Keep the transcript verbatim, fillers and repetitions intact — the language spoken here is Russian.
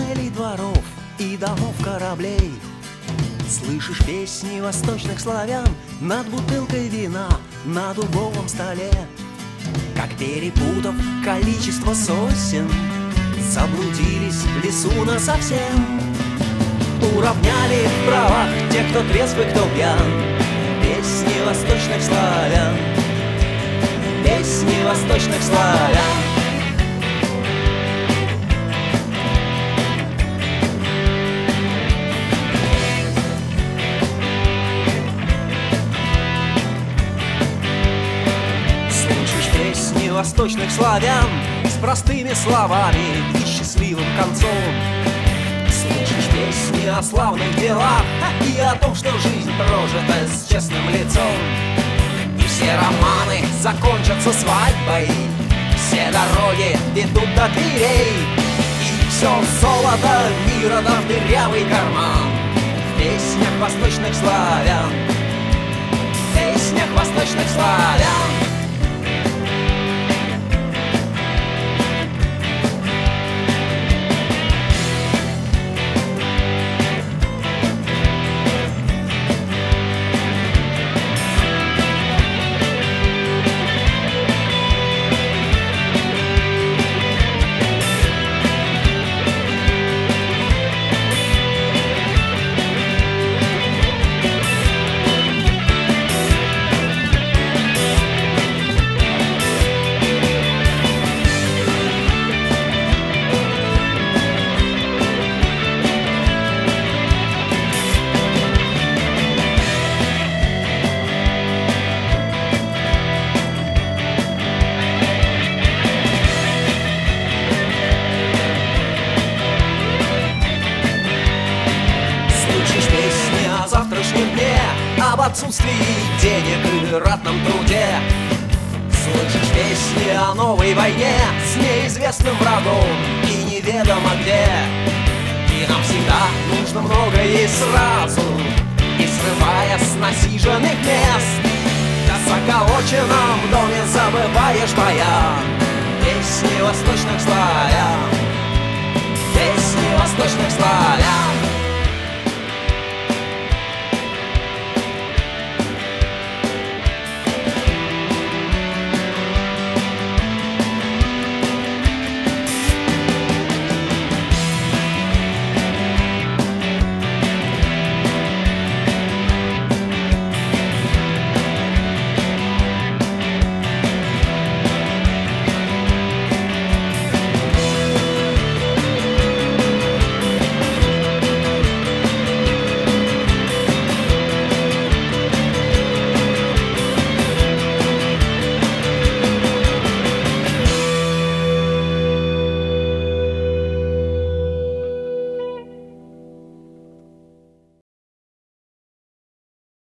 туннелей, дворов и домов кораблей. Слышишь песни восточных славян над бутылкой вина на дубовом столе. Как перепутав количество сосен, заблудились в лесу насовсем. Уравняли в правах тех, кто трезв и кто пьян. Песни восточных славян, песни восточных славян. Слышишь песни восточных славян с простыми словами и счастливым концом. Слышишь песни о славных делах и о том, что жизнь прожита с честным лицом. И все романы закончатся свадьбой, все дороги ведут до дверей, и все золото мира да в дырявый карман. В песнях восточных славян, в песнях восточных славян. Об отсутствии денег и ратном труде. Слышишь песни о новой войне с неизвестным врагом и неведомо где. И нам всегда нужно многое и сразу, и срывая с насиженных мест. В заколоченном доме забываешь баян. Песни восточных славян, песни восточных славян.